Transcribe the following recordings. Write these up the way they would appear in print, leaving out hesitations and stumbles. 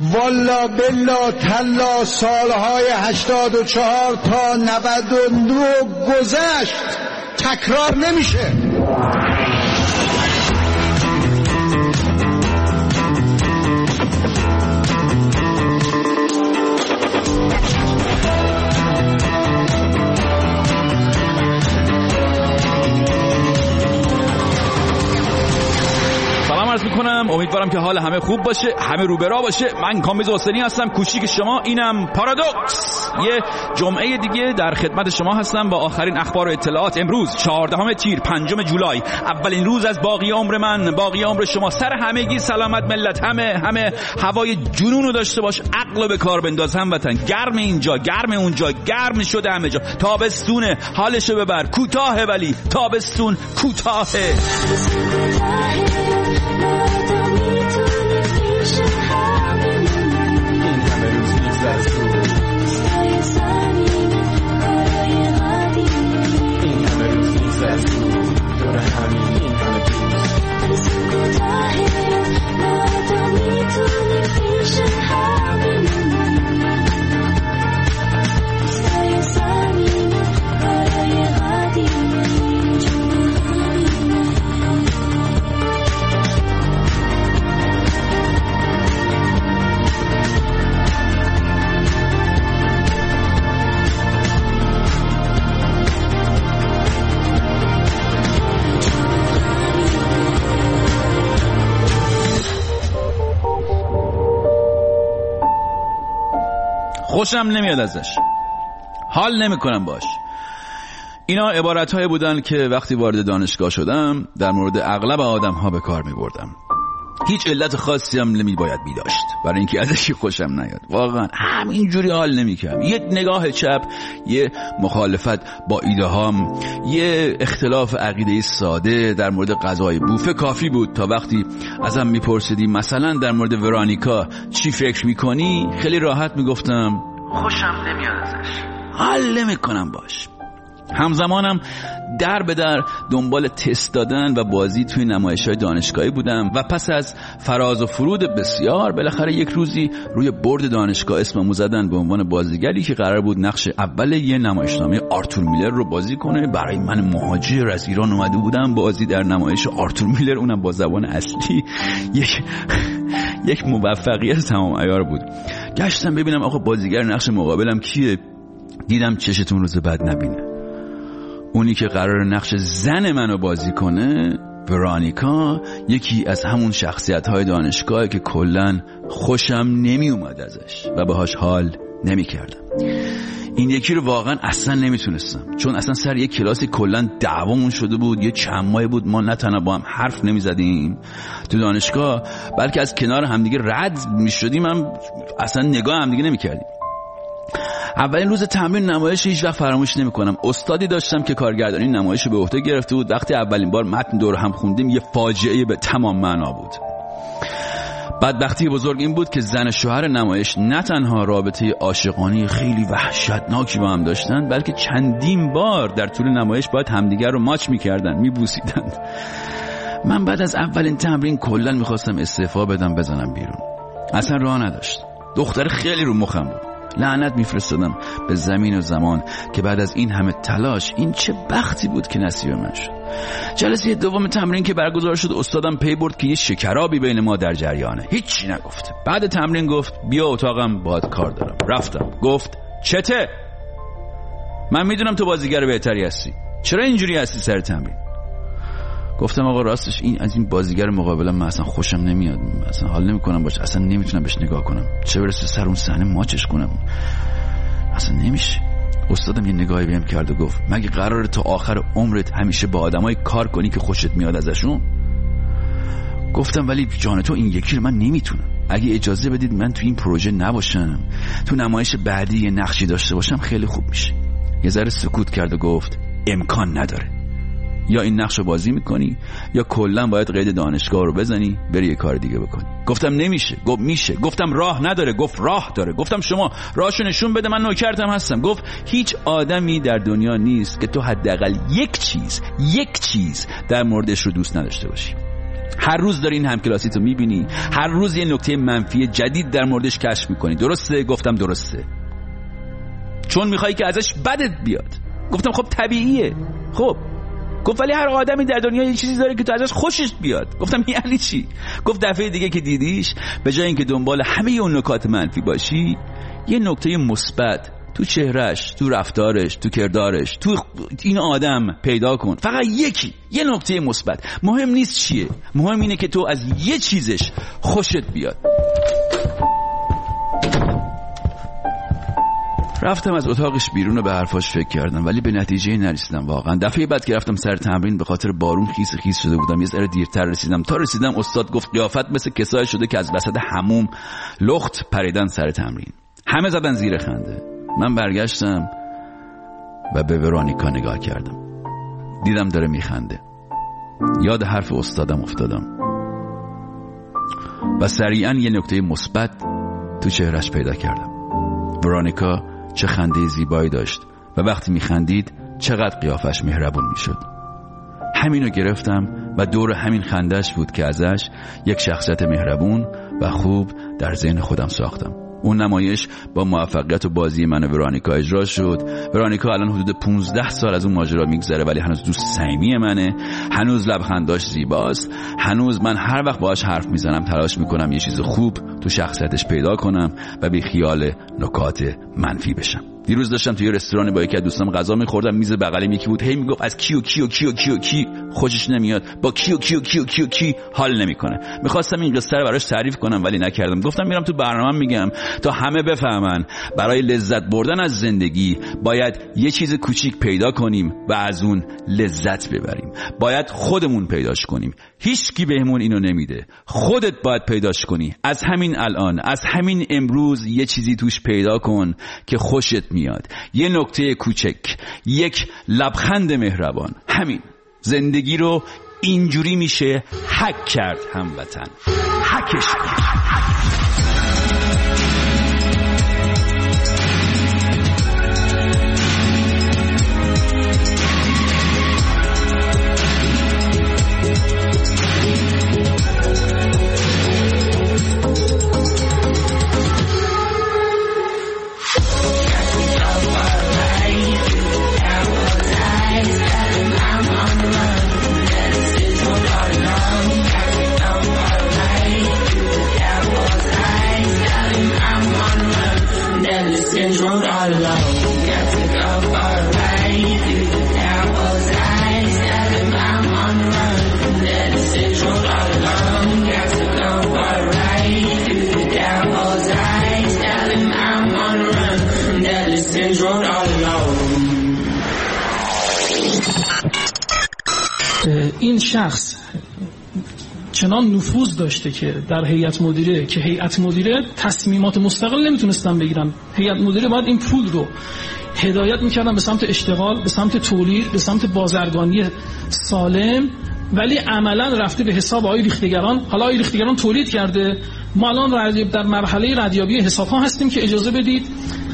والا بلا تلا سالهای 84 تا 99 گذشت، تکرار نمیشه. امیدوارم که حال همه خوب باشه، همه رو به راه باشه. من کامبیز حسینی هستم، کوچیک شما، اینم پارادوکس. یه جمعه دیگه در خدمت شما هستم با آخرین اخبار و اطلاعات. امروز 14 تیر 5 جولای، اولین روز از باقی عمر من، باقی عمر شما. سر همگی سلامت ملت، همه هوای جنونو داشته باش، عقل به کار بنداز هموطن. گرم اینجا، گرم اونجا، گرم شده همه جا. تابستونه، حالشو ببر. کوتاهه ولی تابستون کوتاهه. خوشم نمیاد ازش، حال نمیکنم باش. اینا عبارت‌هایی بودن که وقتی وارد دانشگاه شدم در مورد اغلب آدم‌ها به کار می‌بردم. هیچ علت خاصی هم نمی‌باید می‌داشت برای اینکه ازش خوشم نیاد. واقعا همینجوری حال نمی‌کردم. یه نگاه چپ، یه مخالفت با ایده‌هام، یه اختلاف عقیده‌ای ساده در مورد غذای بوفه کافی بود تا وقتی ازم می‌پرسیدی مثلا در مورد ورانیکا چی فکر می‌کنی، خیلی راحت می‌گفتم خوشم نمیاد ازش، حال نمی‌کنم باش. همزمانم در به در دنبال تست دادن و بازی توی نمایش‌های دانشگاهی بودم و پس از فراز و فرود بسیار بالاخره یک روزی روی بورد دانشگاه اسممو زدن به عنوان بازیگری که قرار بود نقش اول یه نمایشنامه آرتور میلر رو بازی کنه. برای من مهاجر از ایران اومده بودم بازی در نمایش آرتور میلر، اونم با زبان اصلی. یک موفقیت تمام عیار بود. گشتم ببینم آقا بازیگر نقش مقابلم کیه. دیدم چشتون روز بد نبینه. اونی که قرار نقش زن منو بازی کنه، ورانیکا، یکی از همون شخصیت‌های دانشگاهی که کلاً خوشم نمی اومد ازش و باهاش حال نمی کردم. این یکی رو واقعاً اصلا نمیتونستم، چون اصلا سر یک کلاسی کلاً دعوامون شده بود. یه چند ماه بود ما نه تنها با هم حرف نمیزدیم تو دانشگاه، بلکه از کنار همدیگه رد میشدیم، هم اصلا نگاه همدیگه نمیکردیم. اولین روز تمرین نمایش هیچ وقت فراموش نمی‌کنم. استادی داشتم که کارگردانی نمایش به عهده گرفته بود. وقتی اولین بار متن دور هم خوندیم یه فاجعه به تمام معنا بود. بدبختی بزرگ این بود که زن شوهر نمایش نه تنها رابطه عاشقانه خیلی وحشتناکی با هم داشتن، بلکه چندین بار در طول نمایش باید همدیگر رو ماچ می‌کردن، می‌بوسیدن. من بعد از اولین تمرین کلاً می‌خواستم استعفا بدم بزنم بیرون. اصلا راه نداشت. دختر خیلی رو مخم بود. لعنت میفرستادم به زمین و زمان که بعد از این همه تلاش این چه بختی بود که نصیب من شد. جلسه دوم تمرین که برگزار شد استادم پی برد که یه شکرابی بین ما در جریانه. هیچی نگفت. بعد تمرین گفت بیا اتاقم باهات کار دارم. رفتم. گفت چته؟ من میدونم تو بازیگر بهتری هستی، چرا اینجوری هستی سر تمرین؟ گفتم آقا راستش این از این بازیگر مقابلم من اصلا خوشم نمیاد، اصلا حال نمیکنم باشه، اصلا نمیتونم بهش نگاه کنم، چه برسه سر اون صحنه ماچش کنم، اصلا نمیشه. استادم یه نگاهی بهم کرد و گفت مگه قراره تا آخر عمرت همیشه با آدمای کار کنی که خوشت میاد ازشون؟ گفتم ولی جان تو این یکی رو من نمیتونم. اگه اجازه بدید من تو این پروژه نباشم، تو نمایش بعدی یه نقشی داشته باشم خیلی خوب میشه. یه ذره سکوت کرد و گفت امکان نداره. یا این نقش رو بازی میکنی یا کلا باید قید دانشگاه رو بزنی بری یه کار دیگه بکنی. گفتم نمیشه. گفت میشه. گفتم راه نداره. گفت راه داره. گفتم شما راهشو نشون بده، من نوکرتم هستم. گفت هیچ آدمی در دنیا نیست که تو حداقل یک چیز در موردش رو دوست نداشته باشی. هر روز داری این همکلاسی تو میبینی، هر روز یه نکته منفی جدید در موردش کشف میکنی. درسته؟ گفتم درسته، چون میخوای که ازش بدت بیاد. گفتم خب طبیعیه. خب گفت ولی هر آدمی در دنیا یه چیزی داره که تو ازش خوشش بیاد. گفتم یعنی چی؟ گفت دفعه دیگه که دیدیش به جای اینکه دنبال همه اون نکات منفی باشی، یه نکته مثبت تو چهرهش، تو رفتارش، تو کردارش، تو این آدم پیدا کن. فقط یه نکته مثبت. مهم نیست چیه، مهم اینه که تو از یه چیزش خوشت بیاد. رفتم از اتاقش بیرون و به حرفاش فکر کردم، ولی به نتیجه نرسیدم. واقعا دفعه بعد که رفتم سر تمرین به خاطر بارون خیس شده بودم. یه ذره دیرتر رسیدم. تا رسیدم استاد گفت قیافت مثل کسایی شده که از وسط حموم لخت پریدن سر تمرین. همه زدن زیر خنده. من برگشتم و به ورونیکا نگاه کردم. دیدم داره میخنده. یاد حرف استادم افتادم و سریعا یه نکته مثبت تو چهرش پیدا کردم. ورونیکا چه خنده زیبایی داشت و وقتی میخندید چقدر قیافش مهربون میشد. همینو گرفتم و دور همین خندش بود که ازش یک شخصیت مهربون و خوب در ذهن خودم ساختم. اون نمایش با موفقیت و بازی من و ورونیکا اجرا شد. ورونیکا الان حدود 15 سال از اون ماجرا میگذره، ولی هنوز دوست صمیمی منه. هنوز لبخنداش زیباست. هنوز من هر وقت باهاش حرف میزنم تلاش میکنم یه چیز خوب تو شخصیتش پیدا کنم و بی خیال نکات منفی بشم. دیروز داشتم توی رستوران با یکی از دوستام غذا می‌خوردم. میز بغلم یکی بود، هی میگفت از کی خوشش نمیاد، با کی حال نمیکنه. می‌خواستم این قصه رو براش تعریف کنم ولی نکردم. گفتم میرم تو برنامه‌ام میگم تا همه بفهمن برای لذت بردن از زندگی باید یه چیز کوچیک پیدا کنیم و از اون لذت ببریم. باید خودمون پیداش کنیم. هیچکی بهمون اینو نمیده. خودت باید پیداش کنی. از همین الان، از همین امروز یه چیزی توش پیدا کن که خوشت میاد. یه نکته کوچک، یک لبخند مهربان. همین زندگی رو اینجوری میشه هک کرد هموطن. هکش کن. این شخص چنان نفوذ داشته که در هیئت مدیره، که هیئت مدیره تصمیمات مستقل نمیتونستن بگیرن. هیئت مدیره باید این پول رو هدایت میکردن به سمت اشتغال، به سمت تولید، به سمت بازرگانی سالم، ولی عملا رفته به حساب آقای ریختگران. حالا آقای ریختگران تولید کرده، ما الان در مرحله ردیابی حساب‌ها هستیم که اجازه بدید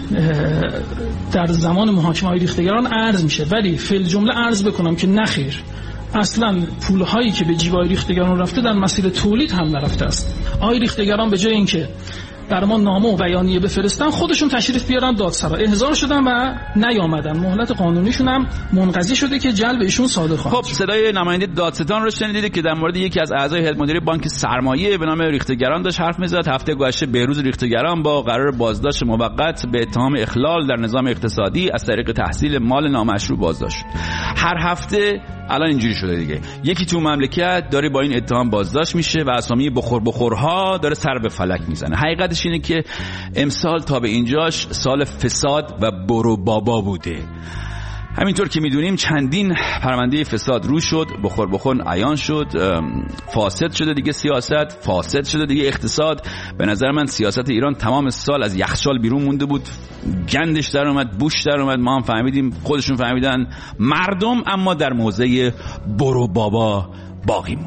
در زمان محاکمه آقای ریختگران عرض میشه. ولی فی الجمله عرض بکنم که نخیر، اصلا پولهایی که به جیب آقای ریختگران رفته در مسیر تولید هم نرفته است. آقای ریختگران به جای اینکه بر ما نامه و بیانیه بفرستن، خودشون تشریف بیارن دادسرا، احضار شدن و نیامدن. مهلت قانونیشون هم منقضی شده که جلب ایشون صادر خواهد. خب صدای نماینده دادستان رو شنیدید که در مورد یکی از اعضای هیئت مدیره بانک سرمایه به نام ریختگران داشت حرف می‌زد. هفته گذشته بهروز ریختگران با قرار بازداشت موقت به اتهام اخلال در نظام اقتصادی از طریق تحصیل مال نامشروع بازداشت. هر هفته الان اینجوری شده دیگه، یکی تو مملکت داره با این اتهام بازداشت میشه و اسامی بخورها داره سر به فلک میزنه. حقیقتش اینه که امسال تا به اینجاش سال فساد و برو بابا بوده. همینطور که میدونیم چندین پرونده فساد رو شد، بخور عیان شد، فاسد شده دیگه سیاست، فاسد شده دیگه اقتصاد. به نظر من سیاست ایران تمام سال از یخچال بیرون مونده بود، گندش در اومد، بوش در اومد، ما هم فهمیدیم، خودشون فهمیدن، مردم اما در موضع برو بابا باقی موندن.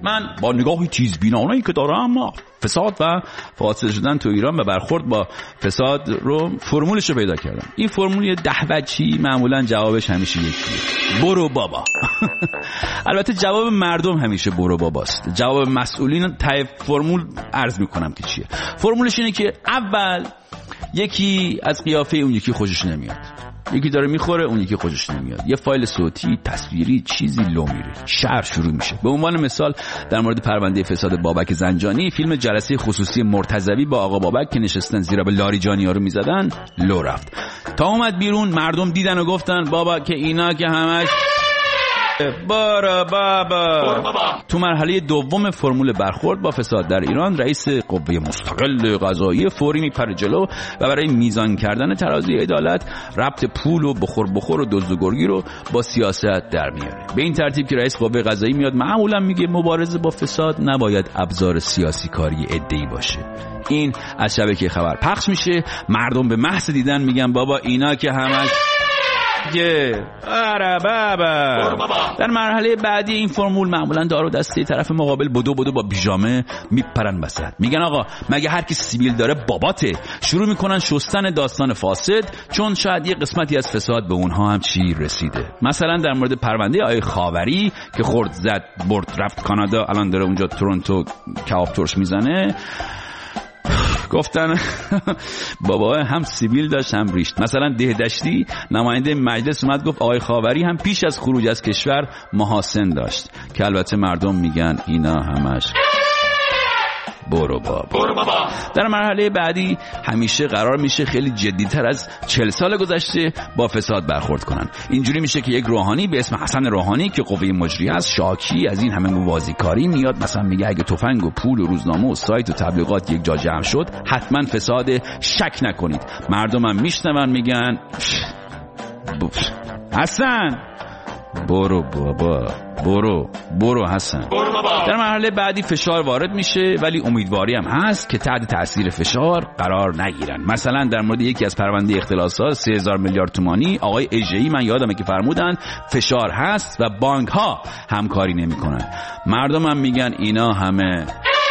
من با نگاهی تیزبینانه‌ای که دارم فساد و فاسد شدن تو ایران و برخورد با فساد رو فرمولش رو پیدا کردم. این فرمول 10 وجهی معمولا جوابش همیشه یکیه: برو بابا. البته جواب مردم همیشه برو باباست. جواب مسئولین ته فرمول عرض میکنم که چیه. فرمولش اینه که اول یکی از قیافه اون یکی خوشش نمیاد، یکی داره میخوره اون یکی خوشش نمیاد، یه فایل صوتی تصویری چیزی لو میره، شهر شروع میشه. به عنوان مثال در مورد پرونده فساد بابک زنجانی، فیلم جلسه خصوصی مرتضوی با آقا بابک که نشستن زیرا به لاریجانی‌ها رو میزدن لو رفت. تا اومد بیرون مردم دیدن و گفتن بابا که اینا که همش برو بابا. تو مرحله دوم فرمول برخورد با فساد در ایران، رئیس قوه مستقل قضاییه فوری میپره جلو و برای میزان کردن ترازی عدالت ربط پول و بخور و دزد و گرگی رو با سیاست در میاره. به این ترتیب که رئیس قوه قضاییه میاد معمولا میگه مبارزه با فساد نباید ابزار سیاسی کاری عده‌ای باشه. این از شبکه خبر پخش میشه، مردم به محض دیدن میگن بابا اینا که همش آره بابا. در مرحله بعدی این فرمول معمولا دار و دسته طرف مقابل بدو با پیژامه میپرن وسط، میگن آقا مگه هر کی سیبیل داره باباته. شروع میکنن شستن داستان فاسد، چون شاید یه قسمتی از فساد به اونها هم چی رسیده. مثلا در مورد پرونده آقای خاوری که خورد زد برد رفت کانادا، الان داره اونجا تورنتو کباب ترش میزنه، گفتن بابا هم سیبیل داشت هم ریشت. مثلا دهدشتی نماینده مجلس اومد گفت آقای خاوری هم پیش از خروج از کشور محاسن داشت، که البته مردم میگن اینا همش برو بابا. در مرحله بعدی همیشه قرار میشه خیلی جدی‌تر از 40 سال گذشته با فساد برخورد کنن. اینجوری میشه که یک روحانی به اسم حسن روحانی که قوه مجریه است، شاکی از این همه موازیکاری، میاد مثلا میگه اگه تفنگ و پول و روزنامه و سایت و تبلیغات یک جا جمع شد حتما فساد، شک نکنید. مردمم میشنون میگن حسن برو بابا، برو حسن. در مرحله بعدی فشار وارد میشه، ولی امیدواری هم هست که تحت تاثیر فشار قرار نگیرن. مثلا در مورد یکی از پرونده اختلاسات 3000 میلیارد تومانی آقای اژه‌ای من یادمه که فرمودن فشار هست و بانک ها همکاری نمیکنن. مردم هم میگن اینا همه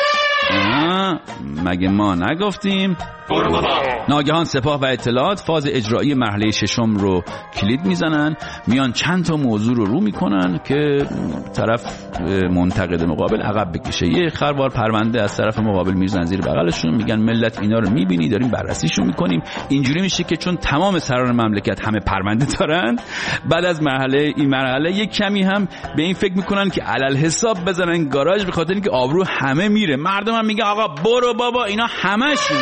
مگه ما نگفتیم؟ ناگهان سپاه و اطلاعات فاز اجرایی مرحله ششم رو کلید میزنن، میان چند تا موضوع رو میکنن که طرف منتقد مقابل عقب بکشه. یه خروار پرونده از طرف مقابل میزنن زیر بغلشون، میگن ملت اینا رو میبینی داریم بررسیشون میکنیم. اینجوری میشه که چون تمام سران مملکت همه پرونده دارن، بعد از این مرحله یک کمی هم به این فکر میکنن که علل حساب بزنن گاراژ، به خاطر اینکه آبرو همه میره. مردم هم میگن آقا برو بابا اینا همشون.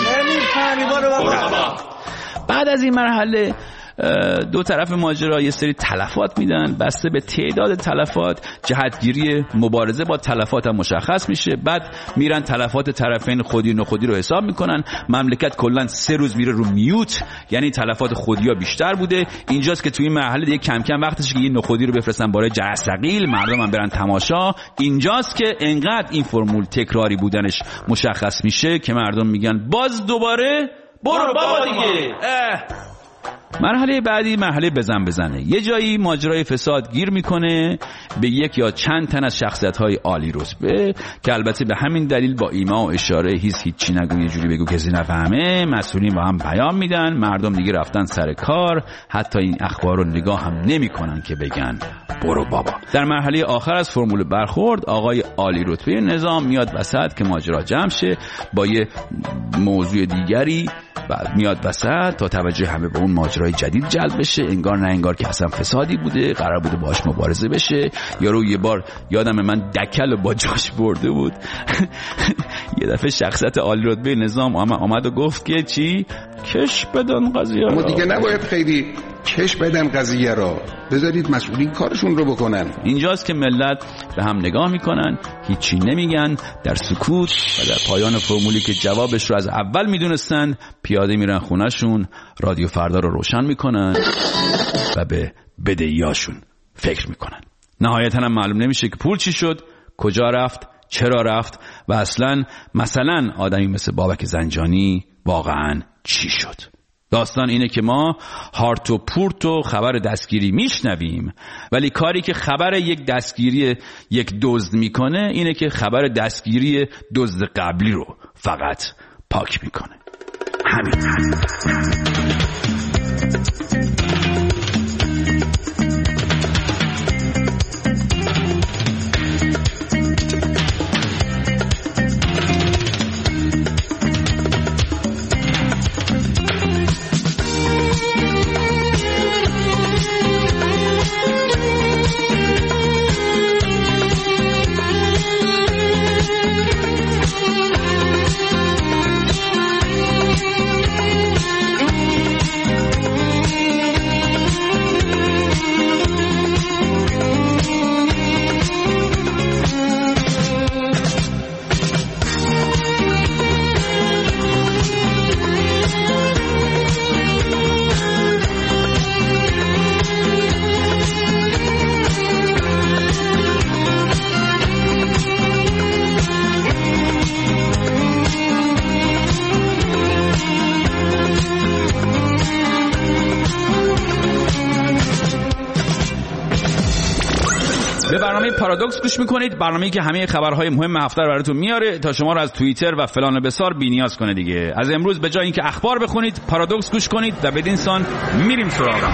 بعد از این مرحله دو طرف ماجرا یه سری تلفات میدن، بسته به تعداد تلفات جهتگیری مبارزه با تلفات هم مشخص میشه. بعد میرن تلفات طرفین خودی و نخودی رو حساب میکنن. مملکت کلا 3 روز میره رو میوت، یعنی تلفات خودیا بیشتر بوده. اینجاست که توی این مرحله دیگه کم کم وقتشه که یه نخودی رو بفرستن برای جرثقیل، مردم هم برن تماشا. اینجاست که انقدر این فرمول تکراری بودنش مشخص میشه که مردم میگن باز دوباره برو بابا دیگه. مرحله بعدی مرحله بزنه. یه جایی ماجرای فساد گیر میکنه به یک یا چند تن از شخصیت‌های عالی رتبه که البته به همین دلیل با ایما و اشاره هیچی نگو یه جوری بگو کسی نفهمه، مسئولین با هم پیام میدن، مردم دیگه رفتن سر کار، حتی این اخبار رو نگاه هم نمیکنن که بگن برو بابا. در مرحله آخر از فرمول برخورد آقای عالی رتبه نظام میاد وسط که ماجرا جمع شه با یه موضوع دیگری، بعد میاد وسط تا توجه همه به اون ماجرای جدید جلب بشه. انگار نه انگار که اصلا فسادی بوده، قرار بوده باهاش مبارزه بشه. یارو یه بار یادم من دکل با جاش برده بود یه دفعه شخصیت عالی رتبه نظام آمد و گفت که چی؟ کش بدن قضیه ما دیگه نباید خیلی کش بدن قضیه را، بذارید مسئولین کارشون رو بکنن. اینجاست که ملت به هم نگاه میکنن، هیچی نمیگن، در سکوت و در پایان فرمولی که جوابش رو از اول میدونستن پیاده میرن خونهشون، رادیو فردا رو روشن میکنن و به بدهیاشون فکر میکنن. نهایتا هم معلوم نمیشه که پول چی شد، کجا رفت، چرا رفت و اصلا مثلا آدمی مثل بابک زنجانی واقعا چی شد. داستان اینه که ما هارت و پورت و خبر دستگیری میشنویم، ولی کاری که خبر یک دستگیری یک دزد میکنه اینه که خبر دستگیری دزد قبلی رو فقط پاک میکنه. همین. به برنامه پارادوکس گوش میکنید، برنامه‌ای که همه خبرهای مهم هفته رو براتون میاره تا شما رو از توییتر و فلان بسار بی‌نیاز کنه دیگه. از امروز به جای اینکه اخبار بخونید، پارادوکس گوش کنید و بدین سان میریم سراغ.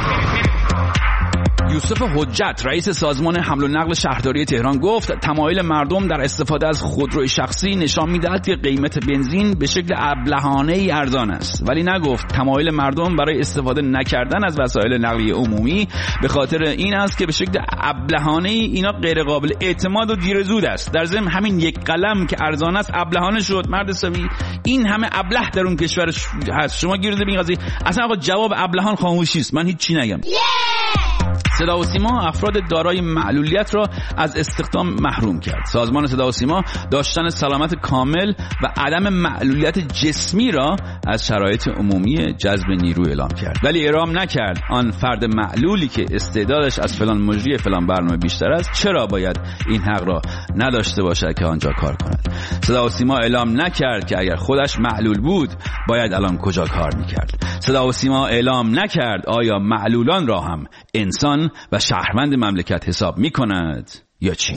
یوسف حجت رئیس سازمان حمل و نقل شهرداری تهران گفت تمایل مردم در استفاده از خودروی شخصی نشان می‌دهد که قیمت بنزین به شکل ابلهانه‌ای ارزان است، ولی نگفت تمایل مردم برای استفاده نکردن از وسایل نقلیه عمومی به خاطر این است که به شکل ابلهانه‌ای اینا غیر قابل اعتماد و دیر زود است. در ضمن همین یک قلم که ارزان است ابلهانه شد. مرد حسابی این همه ابله در اون کشور هست، شما گیر به این قضیه. اصلا آقا جواب ابلهان خاموشی است. من هیچ چی نگم. صدا و سیما افراد دارای معلولیت را از استخدام محروم کرد. سازمان صدا و سیما داشتن سلامت کامل و عدم معلولیت جسمی را از شرایط عمومی جذب نیرو اعلام کرد، ولی اعلام نکرد آن فرد معلولی که استعدادش از فلان مجری فلان برنامه بیشتر است چرا باید این حق را نداشته باشد که آنجا کار کند. صدا و سیما اعلام نکرد که اگر خودش معلول بود باید الان کجا کار میکرد. صدا و سیما اعلام نکرد آیا معلولان را هم انسان و شهروند مملکت حساب میکند یا چی؟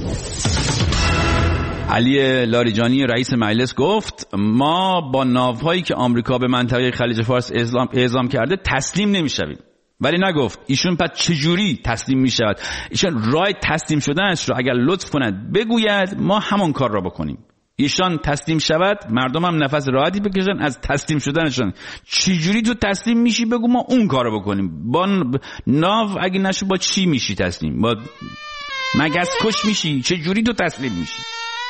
علی لاریجانی رئیس مجلس گفت ما با ناوهایی که آمریکا به منطقه خلیج فارس اعزام کرده تسلیم نمیشویم، ولی نگفت ایشون پس چجوری تسلیم میشود. ایشون راه تسلیم شدنش رو اگر لطف کند بگوید ما همون کار را بکنیم. ایشان تسلیم شود مردم هم نفس راحتی بکشن از تسلیم شدنشان. چجوری تو تسلیم میشی بگو ما اون کارو بکنیم. با ناو اگه نشو با چی میشی تسلیم؟ با مگس کش میشی؟ چجوری تو تسلیم میشی؟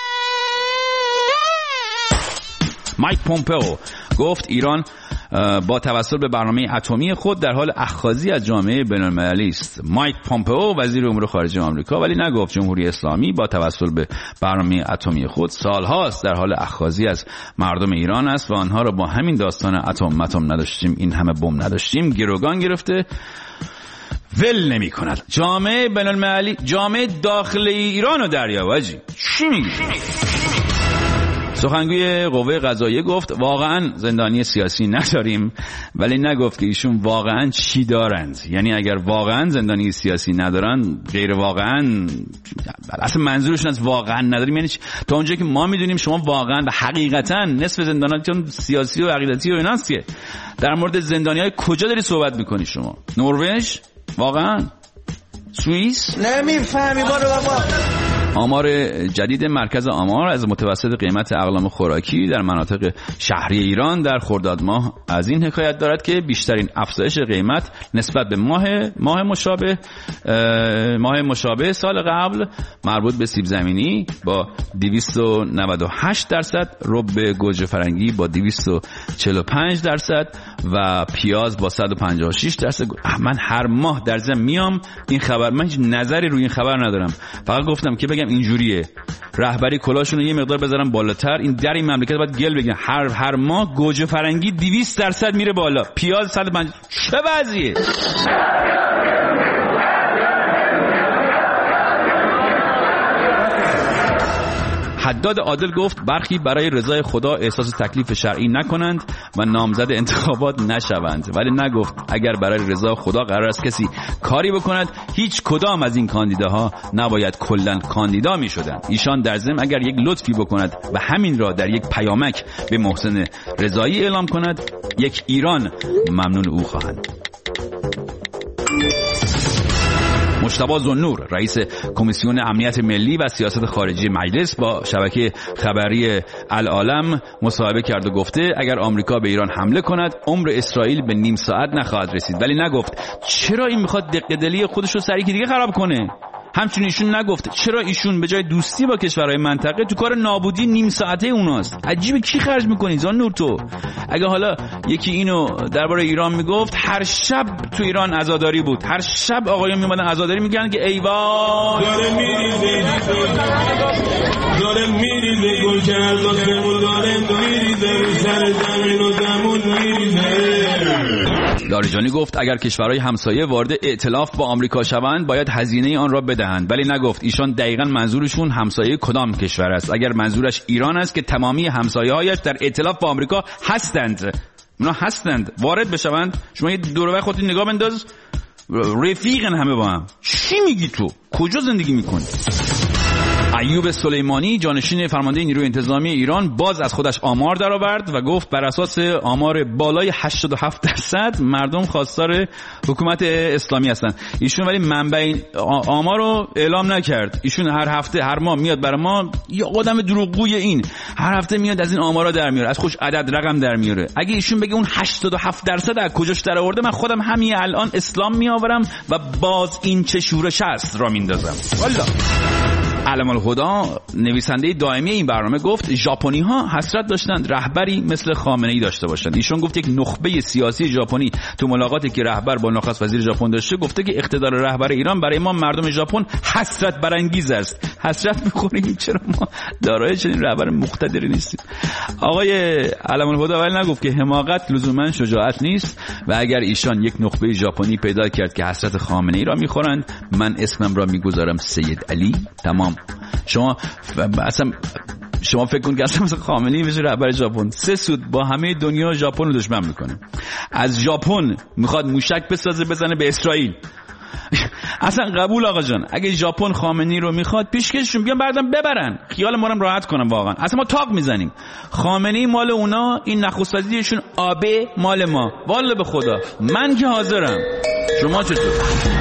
مایک پومپئو گفت ایران با توسل به برنامه اتمی خود در حال اخاذی از جامعه بین‌المللی است. مایک پومپئو وزیر امور خارجه آمریکا، ولی نگفت جمهوری اسلامی با توسل به برنامه اتمی خود سالهاست در حال اخاذی از مردم ایران است و آنها را با همین داستان اتم نداشتیم، این همه بم نداشتیم گروگان گرفته ول نمی کند. جامعه بین‌المللی، جامعه داخلی ایران و دریاوجی چی میگی؟ سخنگوی قوه قضاییه گفت واقعا زندانی سیاسی نداریم، ولی نگفت که ایشون واقعا چی دارند. یعنی اگر واقعا زندانی سیاسی ندارن، غیر واقعا، اصلا منظورشون از واقعا نداریم یعنی تا اونجایی که ما میدونیم شما واقعا و حقیقتا نصف زندانیاتون سیاسی و عقیدتی و ایناست که در مورد زندانیای کجا داری صحبت میکنی شما؟ نروژ؟ واقعا؟ سوئیس؟ نمیفهمی بارو بابا. آمار جدید مرکز آمار از متوسط قیمت اقلام خوراکی در مناطق شهری ایران در خرداد ماه از این حکایت دارد که بیشترین افزایش قیمت نسبت به ماه مشابه سال قبل مربوط به سیب زمینی با 298%، رب گوجه فرنگی با 245% و پیاز با 156%. من هر ماه در ضمن میام این خبر، من هیچ نظری روی این خبر ندارم، فقط گفتم که بگم اینجوریه، رهبری کلاشون رو یه مقدار بذارن بالاتر. این در این مملکت باید گل بگن هر ماه گوجه فرنگی 200% میره بالا، پیاز 150. چه وضعیه؟ حداد عادل گفت برخی برای رضای خدا احساس تکلیف شرعی نکنند و نامزد انتخابات نشوند، ولی نگفت اگر برای رضا خدا قرار است کسی کاری بکند هیچ کدام از این کاندیداها نباید کلاً کاندیدا می شدند. ایشان در ضمن اگر یک لطفی بکند و همین را در یک پیامک به محسن رضایی اعلام کند، یک ایران ممنون او خواهند. مجتبی ذوالنور رئیس کمیسیون امنیت ملی و سیاست خارجی مجلس با شبکه خبری العالم مصاحبه کرد و گفته اگر آمریکا به ایران حمله کند عمر اسرائیل به نیم ساعت نخواهد رسید، ولی نگفت چرا این میخواد دقدلی خودش رو سر یکی دیگه خراب کنه. همچنین ایشون نگفت چرا ایشون به جای دوستی با کشورهای منطقه تو کار نابودی نیم ساعته اوناست. عجیبه کی خرج میکنی ذوالنور تو؟ اگه حالا یکی اینو درباره ایران میگفت، هر شب تو ایران عزاداری بود، هر شب آقایون میومدن عزاداری میگن که ای وای داره میریزه گل کرد و زمون داره میریزه سر زمین و زمون میریزه. لاریجانی گفت اگر کشورهای همسایه وارد ائتلاف با آمریکا شوند باید هزینه آن را بدهند، ولی نگفت ایشان دقیقاً منظورشون همسایه کدام کشور است. اگر منظورش ایران است که تمامی همسایه‌هایش در ائتلاف با آمریکا هستند، اونا هستند وارد بشوند، شما یه دور خودت نگاه بنداز، رفیقن همه با هم. چی میگی تو؟ کجا زندگی میکنی؟ ایوب سلیمانی جانشین فرمانده نیروی انتظامی ایران باز از خودش آمار درآورد و گفت بر اساس آمار بالای 87% مردم خواستار حکومت اسلامی هستند. ایشون ولی منبع آمار رو اعلام نکرد. ایشون هر هفته هر ماه میاد برای ما، یا آدم دروغگوی این، هر هفته میاد از این آمارا در میاره، از خوش عدد رقم در میاره. اگه ایشون بگه اون 87% از کجاش در آورده، من خودم همین الان اسلام میآورم و باز این چه شورش است را میندازم. والله علم الهدا نویسنده دائمی این برنامه گفت ژاپنی ها حسرت داشتند رهبری مثل خامنه‌ای داشته باشند. ایشون گفت یک نخبه سیاسی ژاپنی تو ملاقاتی که رهبر با نخست وزیر ژاپن داشته گفته که اقتدار رهبر ایران برای ما مردم ژاپن حسرت برانگیز است. حسرت می‌خوریم چرا ما دارای چنین رهبر مقتدری نیستیم. آقای علم الهدا ولی نگفت که حماقت لزوما شجاعت نیست و اگر ایشان یک نخبه ژاپنی پیدا کرد که حسرت خامنه‌ای را می‌خورند، من اسمم را می‌گذارم سید علی. تمام. شما فکر کن که اصلا مثل خامنه‌ای بشه رهبر ژاپن، سه سود با همه دنیا ژاپن رو دشمن میکنه. از ژاپن میخواد موشک بسازه بزنه به اسرائیل. اصلا قبول آقا جان، اگه ژاپن خامنه‌ای رو میخواد پیشکششون بیان بردن ببرن، خیال ما رو راحت کنم. واقعا اصلا ما تاق میزنیم. خامنه‌ای مال اونا، این نخست وزیرشون آبه مال ما. والله به خدا من که حاضرم. شما چطور؟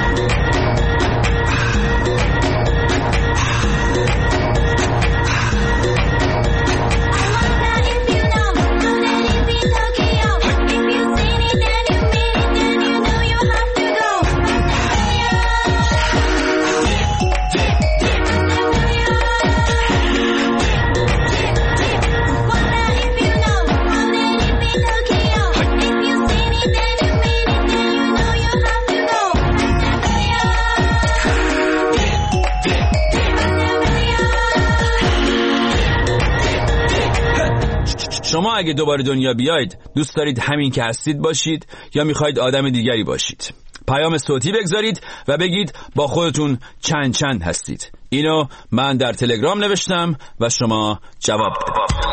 شما اگه دوباره دنیا بیاید دوست دارید همین که هستید باشید یا میخواید آدم دیگری باشید؟ پیام صوتی بگذارید و بگید با خودتون چند هستید. اینو من در تلگرام نوشتم و شما جواب بدید.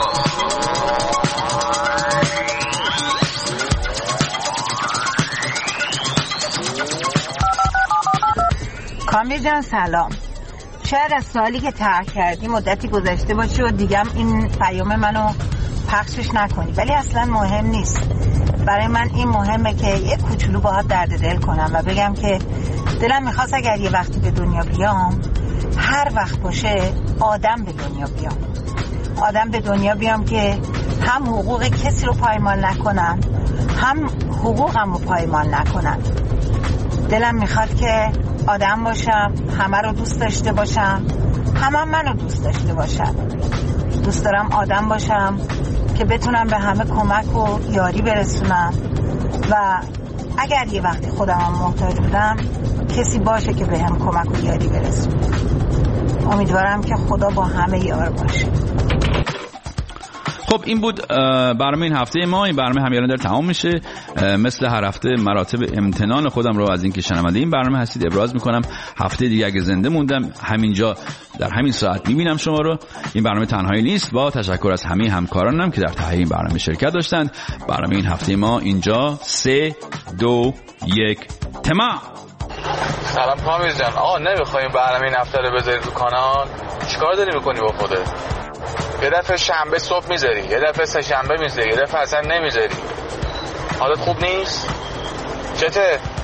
کامل جان سلام. شاید از سوالی که طرح کردی مدتی گذشته باشه و دیگه این پیام منو پخشش نکنی، ولی اصلا مهم نیست. برای من این مهمه که یک کوچولو باهات درد دل کنم و بگم که دلم میخواست اگر یه وقتی به دنیا بیام، هر وقت باشه آدم به دنیا بیام. آدم به دنیا بیام که هم حقوق کسی رو پایمال نکنن، هم حقوقم رو پایمال نکنن. دلم میخواد که آدم باشم، همه رو دوست داشته باشم، همه منو دوست داشته باشم. دوست دارم آدم باشم که بتونم به همه کمک و یاری برسونم و اگر یه وقتی خودم محتاج بودم کسی باشه که به هم کمک و یاری برسونه. امیدوارم که خدا با همه یار باشه. خب این بود برنامه این هفته ما. این برنامه همیشه داره تمام میشه. مثل هر هفته مراتب امتنان خودم رو از اینکه شنونده این برنامه هستید ابراز میکنم. هفته دیگه اگه زنده موندم همینجا در همین ساعت میبینم شما رو. این برنامه تنهایی نیست، با تشکر از همه همکارانم که در تهیه این برنامه شرکت داشتند. برنامه این هفته ما اینجا 3 2 1 تمام. سلام کامل جان. نمیخوایم برنامه این هفته رو بذاری تو کانال؟ چیکار داری میکنی با خودت؟ یه دفعه شنبه صبح میذاری، یه دفعه سه شنبه میذاری، یه دفعه اصلا نمیذاری. حالت خوب نیست؟ چته؟